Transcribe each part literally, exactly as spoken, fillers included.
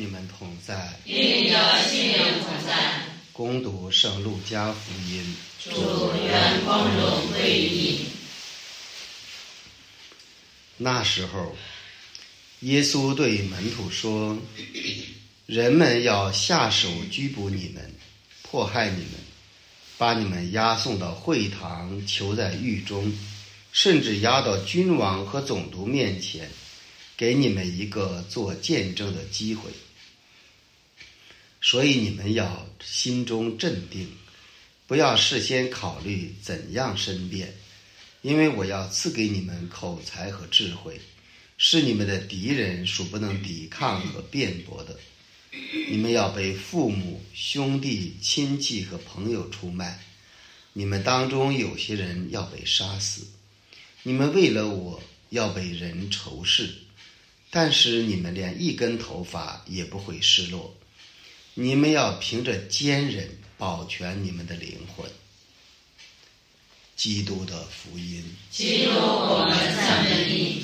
们同在， 并与心灵同在。 恭读圣路加福音。 主愿光荣归于你。 那时候，耶稣对门徒说：人们要下手拘捕你们，迫害你们，把你们押送到会堂，囚在狱中，甚至押到君王和总督面前，给你们一个做见证的机会。所以你们要心中镇定，不要事先考虑怎样申辩，因为我要赐给你们口才和智慧，是你们的敌人所不能抵抗和辩驳的。你们要被父母、兄弟、亲戚和朋友出卖，你们当中有些人要被杀死，你们为了我要被人仇视，但是你们连一根头发也不会失落。你们要凭着坚忍保全你们的灵魂。基督的福音。 基督，我们赞美你。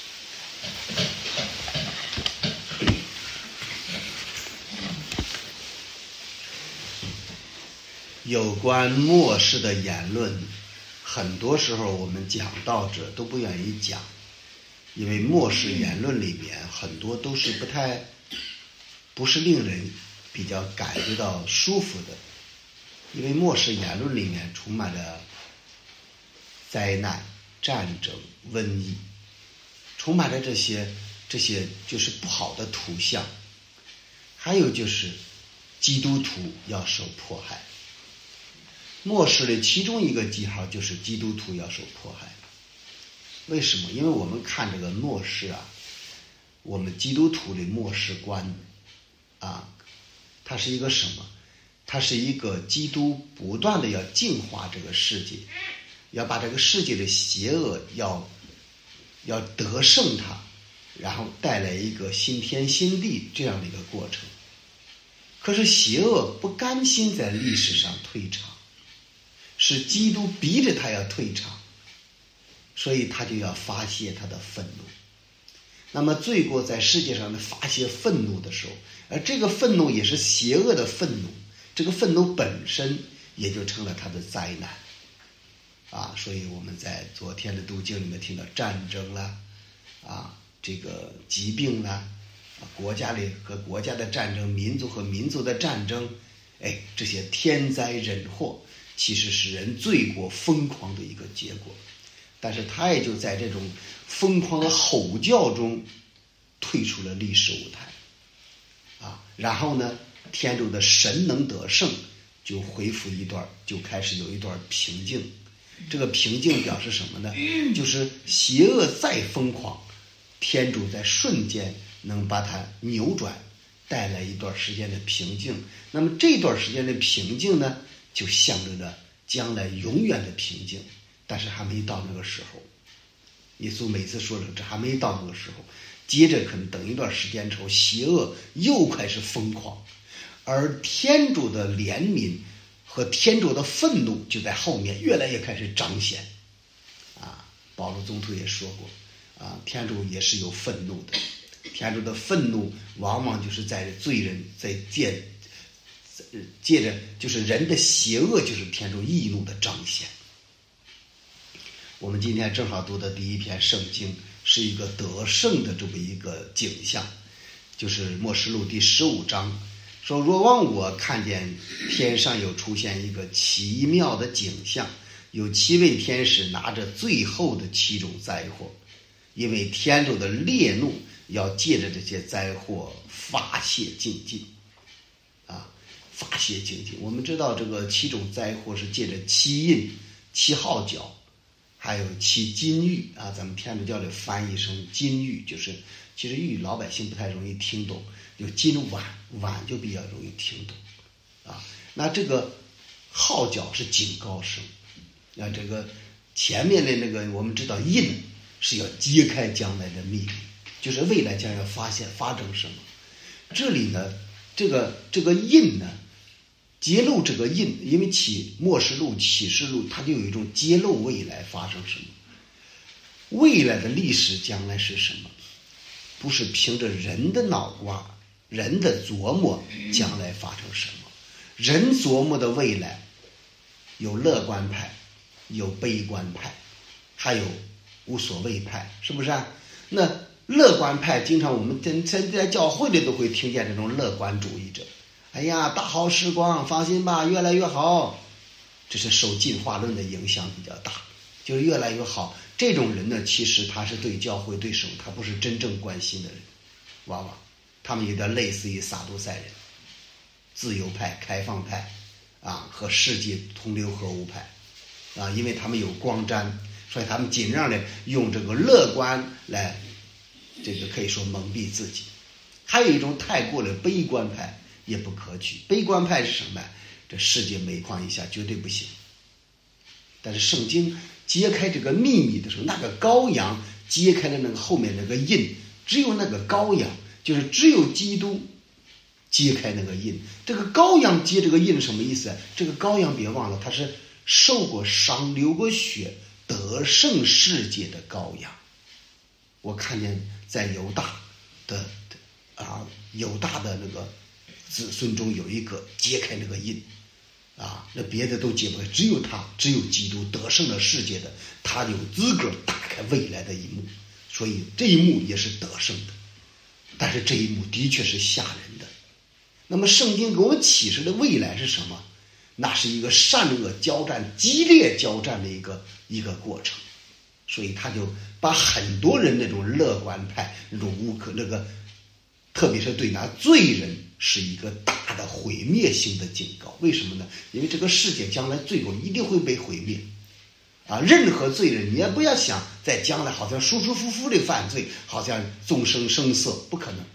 有关末世的言论，很多时候我们讲道者都不愿意讲，因为末世言论里面很多都是不太不是令人比较感觉到舒服的，因为末世言论里面充满了灾难、战争、瘟疫，充满了这些这些就是不好的图像，还有就是基督徒要受迫害。末世的其中一个记号就是基督徒要受迫害。为什么？因为我们看这个末世啊，我们基督徒的末世观啊，它是一个什么？它是一个基督不断的要净化这个世界，要把这个世界的邪恶要要得胜它，然后带来一个新天新地这样的一个过程。可是邪恶不甘心在历史上退场，是基督逼着他要退场，所以他就要发泄他的愤怒。那么罪过在世界上的发泄愤怒的时候，而这个愤怒也是邪恶的愤怒，这个愤怒本身也就成了他的灾难啊！所以我们在昨天的读经里面听到战争啦，啊，这个疾病啦，啊，国家里和国家的战争，民族和民族的战争，哎，这些天灾人祸其实是人罪过疯狂的一个结果，但是他也就在这种疯狂的吼叫中退出了历史舞台啊，然后呢，天主的神能得胜，就恢复一段，就开始有一段平静。这个平静表示什么呢？就是邪恶再疯狂，天主在瞬间能把它扭转，带来一段时间的平静。那么这段时间的平静呢，就象征着将来永远的平静，但是还没到那个时候。耶稣每次说的这还没到那个时候，接着可能等一段时间之后，邪恶又开始疯狂，而天主的怜悯和天主的愤怒就在后面越来越开始彰显。啊，保罗宗徒也说过，啊，天主也是有愤怒的，天主的愤怒往往就是在罪人在借借着就是人的邪恶，就是天主义怒的彰显。我们今天正好读的第一篇圣经是一个得胜的这么一个景象，就是默示录第十五章说，若望我看见天上有出现一个奇妙的景象，有七位天使拿着最后的七种灾祸，因为天主的烈怒要借着这些灾祸发泄尽尽啊，发泄尽尽。我们知道这个七种灾祸是借着七印、七号角还有七金玉啊，咱们天主教的翻译成金玉，就是其实玉老百姓不太容易听懂，有金碗，碗就比较容易听懂啊。那这个号角是警告声，那这个前面的那个我们知道印是要揭开将来的秘密，就是未来将要发现发生什么。这里呢，这个这个印呢，揭露这个印，因为启默示录、启示录，它就有一种揭露未来发生什么，未来的历史将来是什么，不是凭着人的脑瓜人的琢磨将来发生什么。人琢磨的未来有乐观派，有悲观派，还有无所谓派，是不是啊？那乐观派经常我们在在教会里都会听见这种乐观主义者，哎呀，大好时光，放心吧，越来越好。这是受进化论的影响比较大，就是越来越好。这种人呢，其实他是对教会对神，他不是真正关心的人，往往他们有点类似于撒都塞人，自由派、开放派啊，和世界同流合污派啊，因为他们有光瞻，所以他们尽量的用这个乐观来，这个可以说蒙蔽自己。还有一种太过的悲观派也不可取。悲观派是什么？这世界每况愈下，绝对不行。但是圣经揭开这个秘密的时候，那个羔羊揭开了那个后面那个印，只有那个羔羊，就是只有基督揭开那个印。这个羔羊揭这个印什么意思？这个羔羊别忘了，他是受过伤、流过血、得胜世界的羔羊。我看见在犹大的啊犹大的那个子孙中有一个揭开那个印啊，那别的都揭不开，只有他，只有基督得胜了世界的，他有资格打开未来的一幕。所以这一幕也是得胜的，但是这一幕的确是吓人的。那么圣经给我们启示的未来是什么？那是一个善恶交战、激烈交战的一个一个过程。所以他就把很多人那种乐观派、那种无可那个，特别是对那罪人是一个大的毁灭性的警告。为什么呢？因为这个世界将来最后一定会被毁灭啊！任何罪人，你也不要想在将来好像舒舒服服的犯罪，好像终生声色，不可能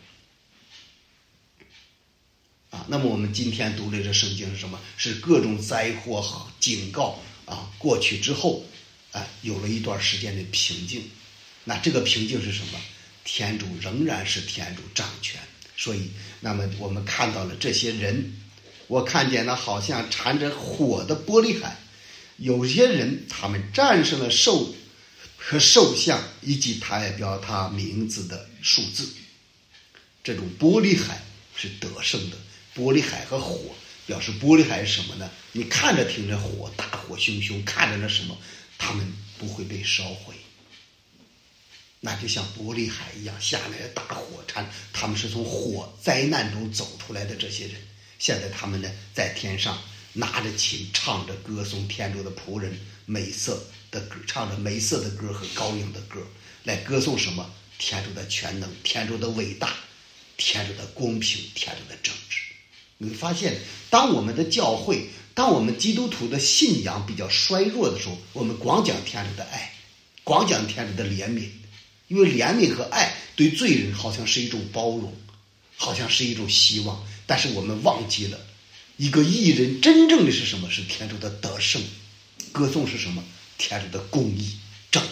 啊！那么我们今天读的这圣经是什么？是各种灾祸和警告啊，过去之后啊，有了一段时间的平静。那这个平静是什么？天主仍然是天主掌权。所以那么我们看到了这些人，我看见了好像缠着火的玻璃海，有些人他们战胜了兽和兽像以及代表他名字的数字。这种玻璃海是得胜的。玻璃海和火表示玻璃海是什么呢？你看着听着火，大火熊熊，看着那什么，他们不会被烧毁。那就像玻璃海一样下来的大火山，他们是从火灾难中走出来的这些人。现在他们呢，在天上拿着琴，唱着歌颂天主的仆人美色的歌，唱着美色的歌和高扬的歌，来歌颂什么？天主的全能，天主的伟大，天主的公平，天主的正直。你会发现，当我们的教会，当我们基督徒的信仰比较衰弱的时候，我们光讲天主的爱，光讲天主的怜悯。因为怜悯和爱对罪人好像是一种包容，好像是一种希望，但是我们忘记了一个义人真正的是什么？是天主的得胜。歌颂是什么？天主的公义正义。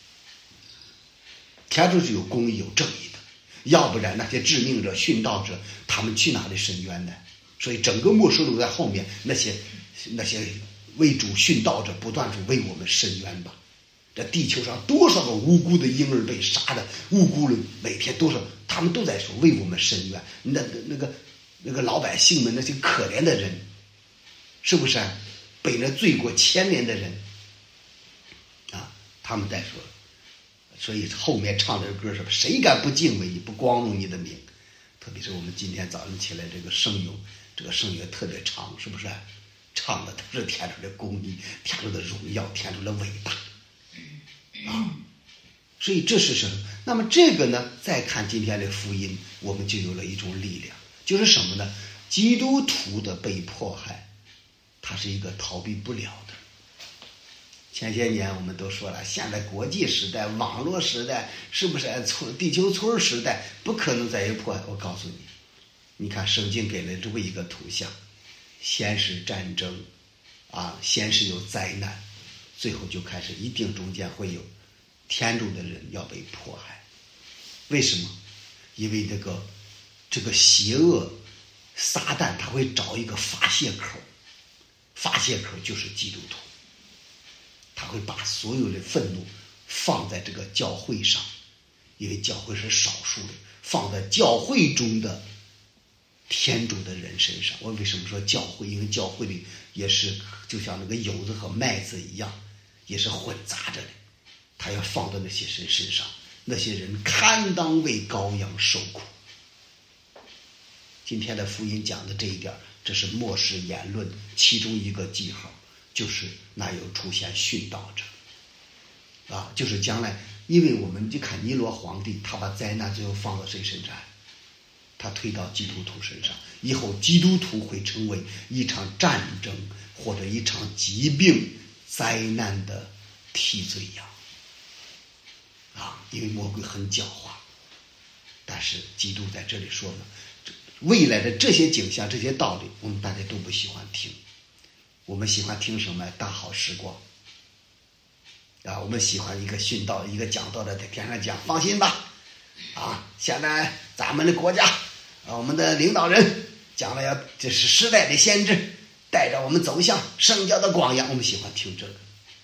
天主是有公义有正义的，要不然那些致命者殉道者他们去哪里伸冤呢？所以整个末世录在后面，那些那些为主殉道者不断是为我们伸冤吧。这地球上多少个无辜的婴儿被杀的，无辜的每天多少，他们都在说为我们伸冤。那那个那个老百姓们，那些可怜的人，是不是、啊、被那罪过牵连的人啊？他们在说，所以后面唱这个歌是谁敢不敬畏你，不光荣你的名？特别是我们今天早上起来这个圣咏，这个圣咏特别长，是不是、啊？唱的都是天主的公义，天主的荣耀，天主的伟大。啊，所以这是什么？那么这个呢，再看今天的福音，我们就有了一种力量，就是什么呢？基督徒的被迫害，它是一个逃避不了的。前些年我们都说了，现在国际时代、网络时代，是不是村地球村时代，不可能再有迫害？我告诉你，你看圣经给了这么一个图像，先是战争，啊，先是有灾难。最后就开始一定中间会有天主的人要被迫害。为什么？因为这个这个邪恶撒旦他会找一个发泄口，发泄口就是基督徒，他会把所有的愤怒放在这个教会上，因为教会是少数的，放在教会中的天主的人身上。我为什么说教会？因为教会里也是就像那个莠子和麦子一样，也是混杂着的，他要放到那些人身上，那些人堪当为羔羊受苦。今天的福音讲的这一点，这是末世言论其中一个记号，就是那有出现殉道者啊，就是将来，因为我们就看尼罗皇帝，他把灾难最后放到谁身上？他推到基督徒身上，以后基督徒会成为一场战争或者一场疾病灾难的替罪羊啊，因为魔鬼很狡猾。但是基督在这里说呢，未来的这些景象、这些道理，我们大家都不喜欢听。我们喜欢听什么？大好时光啊，我们喜欢一个殉道、一个讲道的在天上讲，放心吧，啊，现在咱们的国家啊，我们的领导人讲了要，这是时代的先知，带着我们走向圣教的光阳，我们喜欢听这个。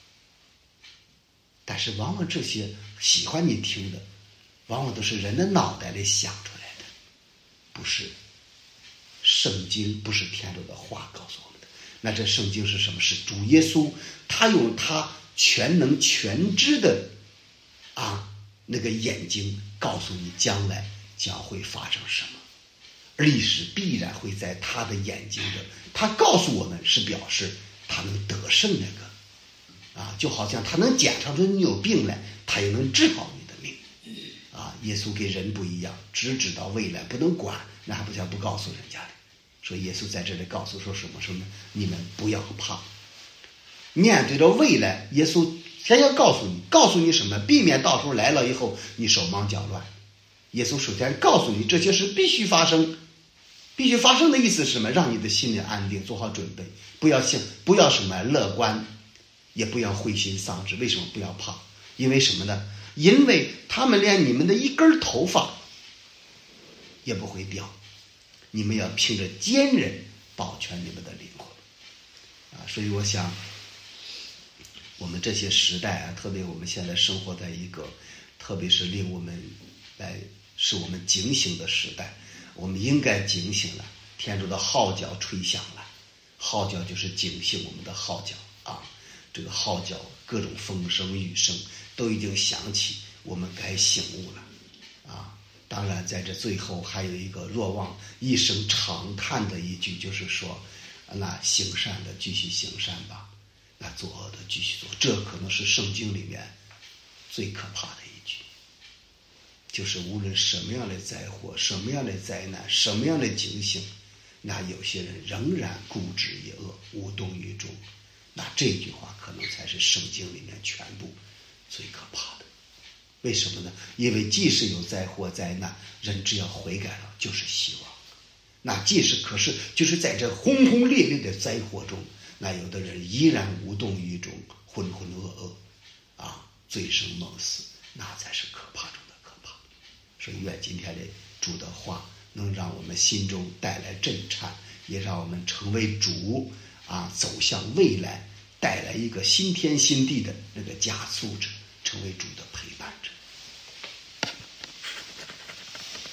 但是往往这些喜欢你听的，往往都是人的脑袋里想出来的，不是圣经，不是天主的话告诉我们的。那这圣经是什么？是主耶稣，他用他全能全知的啊那个眼睛告诉你将来将会发生什么，历史必然会在他的眼睛的，他告诉我们是表示他能得胜那个啊，就好像他能检查出你有病来，他也能治好你的病啊。耶稣跟人不一样，只知道未来不能管，那还不像不告诉人家的。所以耶稣在这里告诉说什么什么，你们不要怕。面对着未来，耶稣先要告诉你，告诉你什么？避免到时候来了以后你手忙脚乱。耶稣首先告诉你这些事必须发生，必须发生的意思是什么？让你的心里安定，做好准备，不要想，不要什么乐观，也不要灰心丧志。为什么不要怕？因为什么呢？因为他们连你们的一根头发也不会掉，你们要凭着坚韧保全你们的灵魂啊！所以我想，我们这些时代啊，特别我们现在生活在一个，特别是令我们来使我们警醒的时代，我们应该警醒了。天主的号角吹响了，号角就是警醒我们的号角啊！这个号角，各种风声雨声都已经响起，我们该醒悟了啊！当然，在这最后还有一个若望一声长叹的一句，就是说，那行善的继续行善吧，那作恶的继续做。这可能是圣经里面最可怕的一句，就是无论什么样的灾祸、什么样的灾难、什么样的警醒，那有些人仍然固执以恶，无动于衷。那这句话可能才是圣经里面全部最可怕的。为什么呢？因为即使有灾祸灾难，人只要悔改了就是希望。那即使可是就是在这轰轰烈烈的灾祸中，那有的人依然无动于衷，浑浑噩噩啊，醉生梦死，那才是可怕中的可怕。所以愿今天的主的话能让我们心中带来震颤，也让我们成为主啊走向未来，带来一个新天新地的那个加速者，成为主的陪伴者。